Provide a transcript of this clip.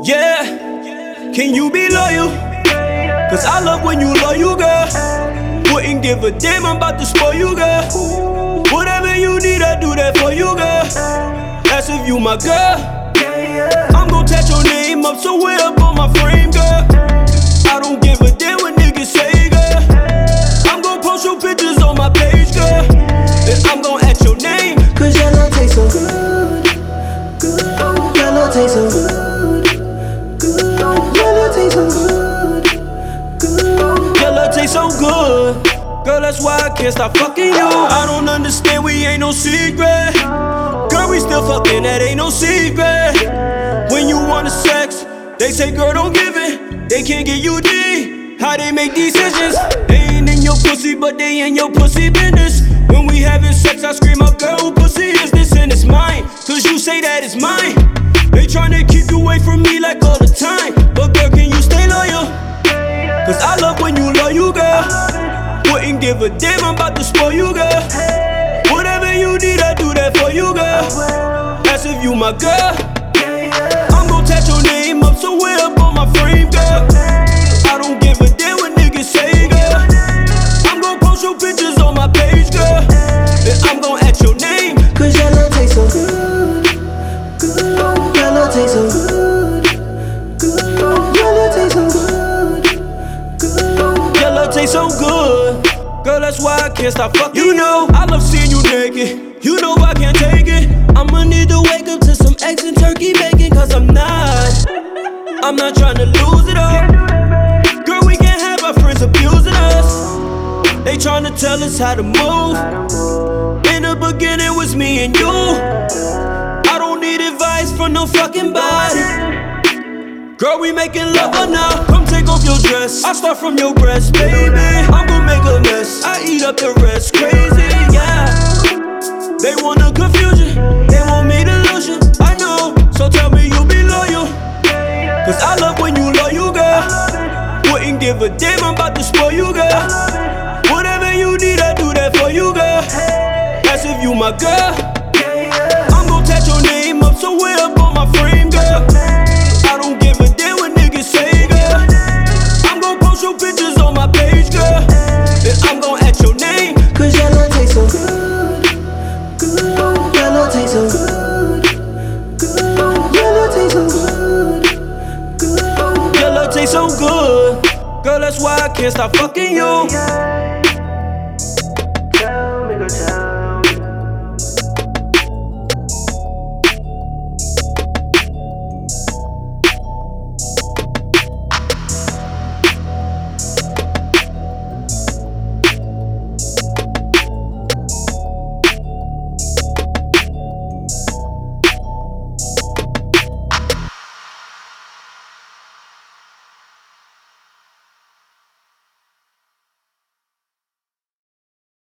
Yeah, can you be loyal? Cause I love when you loyal, girl. Wouldn't give a damn, I'm about to spoil you, girl. Whatever you need, I do that for you, girl. That's if you my girl. I'm gon' touch your name up somewhere up on my frame, girl. I don't give a damn what niggas say, girl. I'm gon' post your pictures on my page, girl. And I'm gon' add your name. Cause your love tastes so good, good. Your love tastes so good, good. Your love tastes so good, good. Your love tastes so good. Girl, that's why I can't stop fucking you. I don't understand, we ain't no secret. Girl, we still fucking, that ain't no secret. When you want sex, they say, girl, don't give it. They can't get you D. How they make decisions? They ain't in your pussy, but they in your pussy business. When we having sex, I scream out, girl, who pussy is this? And it's mine, cause you say that it's mine. They tryna keep you away from me like all the time. But girl, can you stay loyal? Cause I love when you loyal, girl. Wouldn't give a damn, I'm about to spoil you, girl. Whatever you need, I do that for you, girl. That's if you my girl. I'm gon' touch your name up somewhere up on my frame, girl. I don't give a damn what niggas say, girl. I'm gon' post your pictures on my page, girl. And I'm gon' add your name. Cause your love tastes so good, good. Your love tastes so good, good. Your love tastes so good, good. Your love tastes so good. Girl, that's why I can't stop fucking you. Know I love seeing you naked. You know I can't take it. I'ma need to wake up to some eggs and turkey bacon. Cause I'm not trying to lose it all. Girl, we can't have our friends abusing us. They tryna tell us how to move. In the beginning it was me and you. I don't need advice from no fucking body. Girl, we making love or now. Come take off your dress. I start from your breast, baby. I'm gon' make a mess. I eat up the rest. Crazy, yeah. They want a confusion. They want me to lose you. I know. So tell me you be loyal. Cause I love when you loyal, girl. Wouldn't give a damn, I'm about to spoil you, girl. Whatever you need, I do that for you, girl. That's if you my girl. I'm gon' touch your name up somewhere up on my frame, girl. I don't give a damn what niggas say, girl. I'm gon' post your pictures on my page, girl. And I'm gon' add your name. Cause your love tastes so good, good. Your love tastes so good, good. Your love tastes so good, good. Your love tastes so good. Girl, that's why I can't stop fucking you.